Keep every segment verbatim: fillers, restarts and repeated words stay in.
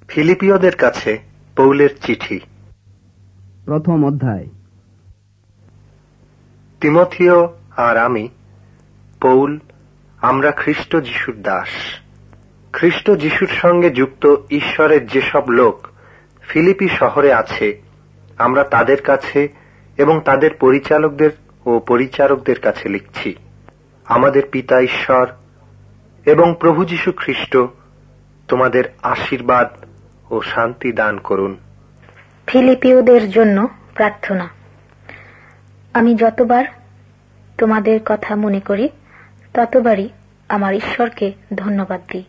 ফিলিপিয়দের কাছে পৌলের চিঠি, প্রথম অধ্যায়। তিমথিও আর আমি পৌল, আমরা খ্রিস্ট যিশুর দাস। খ্রিস্ট যিশুর সঙ্গে যুক্ত ঈশ্বরের যেসব লোক ফিলিপি শহরে আছে, আমরা তাদের কাছে এবং তাদের পরিচালকদের ও পরিচারকদের কাছে লিখছি। আমাদের পিতা ঈশ্বর এবং প্রভু যীশু খ্রিস্ট তোমাদের আশীর্বাদ ও শান্তি দান করুন। ফিলিপিয়দের জন্য প্রার্থনা। আমি যতবার তোমাদের কথা মনে করি ততবারই আমার ঈশ্বরকে ধন্যবাদ দিই।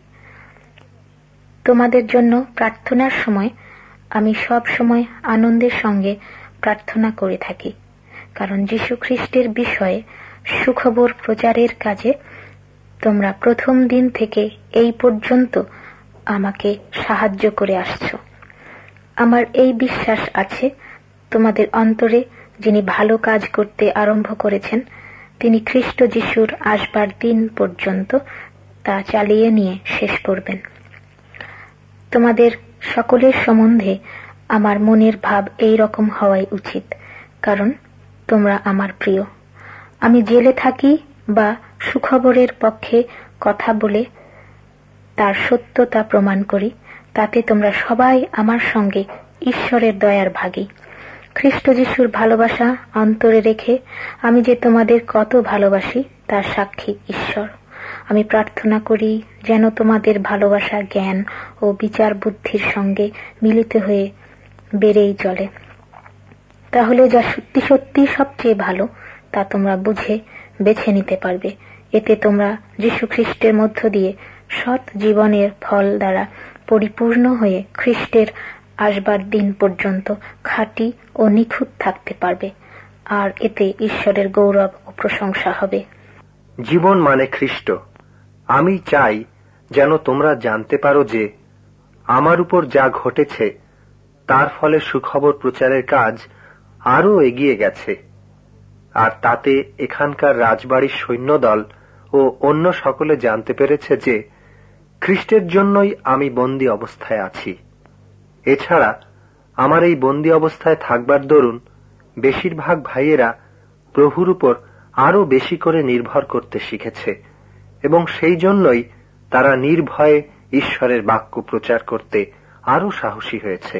তোমাদের জন্য প্রার্থনার সময় আমি সব সময় আনন্দের সঙ্গে প্রার্থনা করে থাকি, কারণ যীশু খ্রিস্টের বিষয়ে সুখবর প্রচারের কাজে তোমরা প্রথম দিন থেকে এই পর্যন্ত আমাকে সাহায্য করে আসছো। আমার এই বিশ্বাস আছে, তোমাদের অন্তরে যিনি ভালো কাজ করতে আরম্ভ করেছেন, তিনি খ্রিস্ট যিশুর আসবার দিন পর্যন্ত তা চালিয়ে নিয়ে শেষ করবেন। তোমাদের সকলের সম্বন্ধে আমার মনের ভাব এই রকম হওয়াই উচিত, কারণ তোমরা আমার প্রিয়। আমি জেলে থাকি বা সুখবরের পক্ষে কথা বলে তার সত্যতা প্রমাণ করি, তাতে তোমরা সবাই আমার সঙ্গে ঈশ্বরের দয়ার ভাগী। খ্রিস্ট যিশুর ভালোবাসা অন্তরে রেখে আমি যে তোমাদের কত ভালোবাসি তার সাক্ষী ঈশ্বর। আমি প্রার্থনা করি যেন তোমাদের ভালোবাসা জ্ঞান ও বিচার বুদ্ধির সঙ্গে মিলিত হয়ে বেড়েই চলে। তাহলে যা সত্যি সত্যি সবচেয়ে ভালো তা তোমরা বুঝে বেছে নিতে পারবে। এতে তোমরা যীশু খ্রিস্টের মধ্য দিয়ে সৎ জীবনের ফল দ্বারা পরিপূর্ণ হয়ে খ্রিস্টের আসবার দিন পর্যন্ত খাঁটি ও নিখুঁত থাকতে পারবে, আর এতে ঈশ্বরের গৌরব ও প্রশংসা হবে। জীবন মানে খ্রিস্ট। আমি চাই যেন তোমরা জানতে পারো যে আমার উপর যা ঘটেছে তার ফলে সুখবর প্রচারের কাজ আরও এগিয়ে গেছে, আর তাতে এখানকার রাজবাড়ির সৈন্যদল ও অন্য সকলে জানতে পেরেছে যে খ্রিস্টের জন্যই আমি বন্দী অবস্থায় আছি। এছাড়া আমার এই বন্দী অবস্থায় থাকবার দরুন বেশিরভাগ ভাইয়েরা প্রভুর উপর আরো বেশি করে নির্ভর করতে শিখেছে, এবং সেই জন্যই তারা নির্ভয়ে ঈশ্বরের বাক্য প্রচার করতে আরো সাহসী হয়েছে।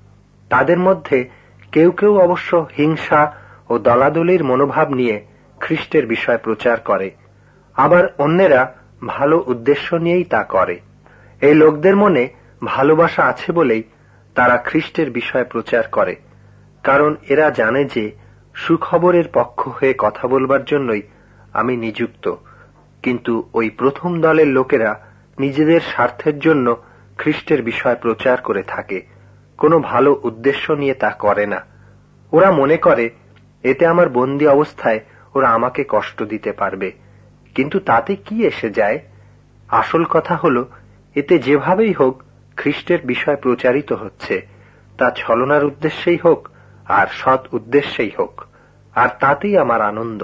তাদের মধ্যে কেউ কেউ অবশ্য হিংসা ও দলাদলির মনোভাব নিয়ে খ্রিস্টের বিষয় প্রচার করে, আবার অন্যেরা ভালো উদ্দেশ্য নিয়েই তা করে। এই লোকদের মনে ভালোবাসা আছে বলেই তারা খ্রিস্টের বিষয় প্রচার করে, কারণ এরা জানে যে সুখবরের পক্ষ হয়ে কথা বলবার জন্যই আমি নিযুক্ত। কিন্তু ওই প্রথম দলের লোকেরা নিজেদের স্বার্থের জন্য খ্রিস্টের বিষয় প্রচার করে থাকে, কোনো ভালো উদ্দেশ্য নিয়ে তা করে না। ওরা মনে করে এতে আমার বন্দী অবস্থায় ওরা আমাকে কষ্ট দিতে পারবে, কিন্তু তাতে কি এসে যায়? আসল কথা হলো, এতে যেভাবেই হোক খ্রিস্টের বিষয় প্রচারিত হচ্ছে, তা ছলনার উদ্দেশ্যেই হোক আর সৎ উদ্দেশ্যেই হোক, আর তাতেই আমার আনন্দ।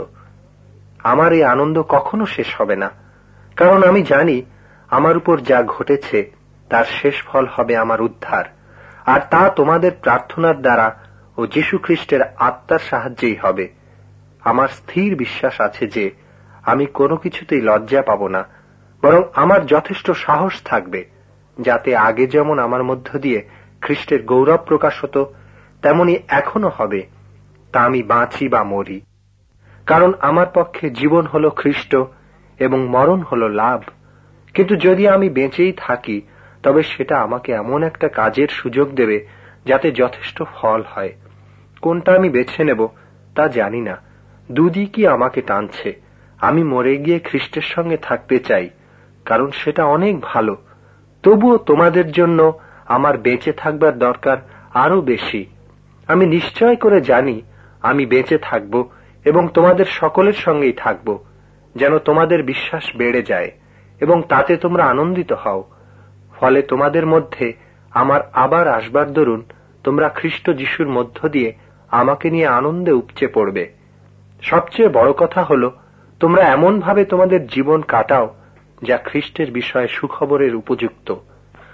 আমার এই আনন্দ কখনো শেষ হবে না, কারণ আমি জানি আমার উপর যা ঘটেছে তার শেষ ফল হবে আমার উদ্ধার, আর তা তোমাদের প্রার্থনার দ্বারা ও যীশু খ্রিস্টের আত্মার সাহায্যেই হবে। আমার স্থির বিশ্বাস আছে যে আমি কোনো কিছুতেই লজ্জা পাব না, বরং আমার যথেষ্ট সাহস থাকবে, যাতে আগে যেমন আমার মধ্য দিয়ে খ্রিস্টের গৌরব প্রকাশ হতো তেমনি এখনো হবে, তা আমি বাঁচি বা মরি। কারণ আমার পক্ষে জীবন হলো খ্রিস্ট এবং মরণ হলো লাভ। কিন্তু যদি আমি বেঁচেই থাকি তবে সেটা আমাকে এমন একটা কাজের সুযোগ দেবে যাতে যথেষ্ট ফল হয়। কোনটা আমি বেছে নেব তা জানি না, দুদিকই আমাকে টানছে। আমি মরে গিয়ে খ্রিস্টের সঙ্গে থাকতে চাই, কারণ সেটা অনেক ভালো। তবুও তোমাদের জন্য আমার বেঁচে থাকবার দরকার আরো বেশি। আমি নিশ্চয় করে জানি আমি বেঁচে থাকব এবং তোমাদের সকলের সঙ্গেই থাকব, যেন তোমাদের বিশ্বাস বেড়ে যায় এবং তাতে তোমরা আনন্দিত হও। ফলে তোমাদের মধ্যে আমার আবার আসবার দরুন তোমরা খ্রিস্ট যিশুর মধ্য দিয়ে আমাকে নিয়ে আনন্দে উপচে পড়বে। সবচেয়ে বড় কথা হলো, তোমরা এমন ভাবে তোমাদের জীবন কাটাও যা খ্রিস্টের বিষয়ে সুখবরের উপযুক্ত।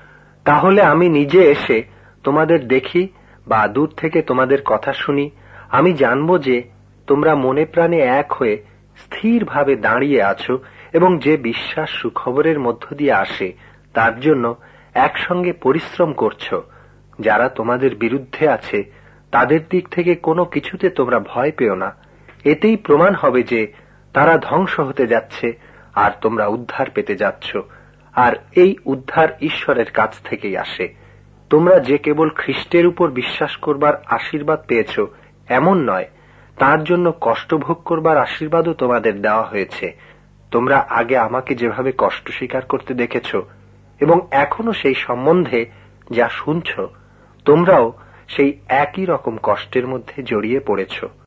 তাহলে আমি নিজে এসে তোমাদের দেখি বা দূর থেকে তোমাদের কথা শুনি, আমি জানব যে তোমরা মনে প্রাণে এক হয়ে স্থিরভাবে দাঁড়িয়ে আছো এবং যে বিশ্বাস সুখবরের মধ্য দিয়ে আসে তার জন্য একসঙ্গে পরিশ্রম করছো। যারা তোমাদের বিরুদ্ধে আছে তাদের দিক থেকে কোনো কিছুতে তোমরা ভয় পেও না। এতেই প্রমাণ হবে যে তারা ধ্বংস হতে যাচ্ছে আর তোমরা উদ্ধার পেতে যাচ্ছ। আর এই উদ্ধার ঈশ্বরের কাছ থেকেই আসে। তোমরা যে কেবল খ্রিস্টের উপর বিশ্বাস করবার আশীর্বাদ পেয়েছ এমন নয়, তার জন্য কষ্ট ভোগ করবার আশীর্বাদও তোমাদের দেওয়া হয়েছে। তোমরা আগে আমাকে যেভাবে কষ্ট স্বীকার করতে দেখেছ এবং এখনো সেই সম্বন্ধে যা শুনছ, তোমরাও সেই একই রকম কষ্টের মধ্যে জড়িয়ে পড়েছ।